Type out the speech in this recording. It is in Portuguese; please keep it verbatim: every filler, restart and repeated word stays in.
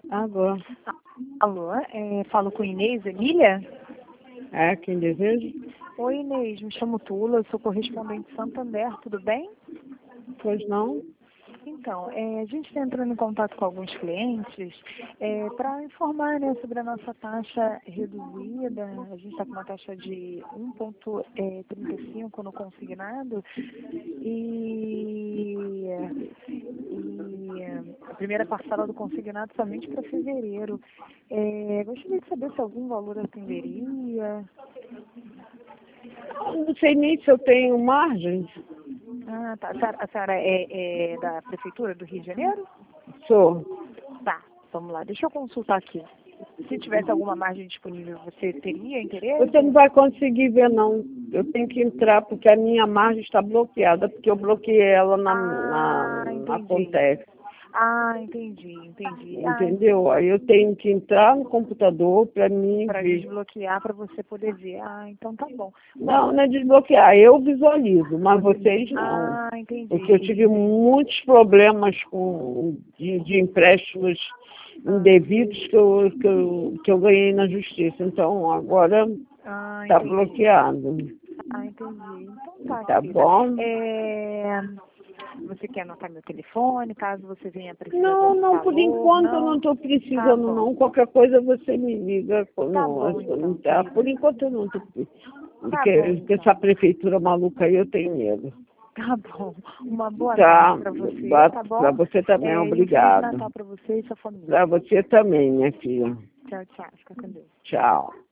Alô, Ah, Alô, é, falo com Inês Emília? é quem deseja? Oi, Inês, me chamo Tula, eu sou correspondente Santander, tudo bem? Pois não? Então, é, a gente está entrando em contato com alguns clientes é, para informar, né, sobre a nossa taxa reduzida. A gente está com uma taxa de um vírgula trinta e cinco no consignado e, e a primeira parcela do consignado somente para fevereiro. É, gostaria de saber se algum valor atenderia. Eu não sei nem se eu tenho margem. Ah, tá. A senhora, a senhora é, é da Prefeitura do Rio de Janeiro? Sou. Tá, vamos lá. Deixa eu consultar aqui. Se tivesse alguma margem disponível, você teria interesse? Você não vai conseguir ver, não. Eu tenho que entrar porque a minha margem está bloqueada, porque eu bloqueei ela na, Ah, na, na entendi. Contex. Ah, entendi, entendi. Ah, Entendeu? Aí eu tenho que entrar no computador para mim para ver. desbloquear, para você poder ver. Ah, então tá bom. Não, não é desbloquear, eu visualizo, mas vocês não. Ah, entendi. Porque eu tive muitos problemas com, de, de empréstimos indevidos que eu, que, eu, que eu ganhei na justiça. Então, agora Ah, está entendi. bloqueado. Ah, entendi. Então tá, Tá querida. bom? É... Você quer anotar meu telefone, caso você venha precisar Não, desse não, por valor? enquanto eu não Não? estou Tá precisando, bom. não. Qualquer coisa você me liga. Tá Não, bom, então, tá? querida. Por enquanto eu não estou precisando. Tá bom, Porque então. essa prefeitura maluca aí eu tenho medo. Tá bom. Uma boa tarde Tá, pra você, tá para bom? você também, É, e um Feliz obrigado. Natal pra você e sua família. Para você também, minha filha. Tchau, tchau. Fica com Deus. Tchau.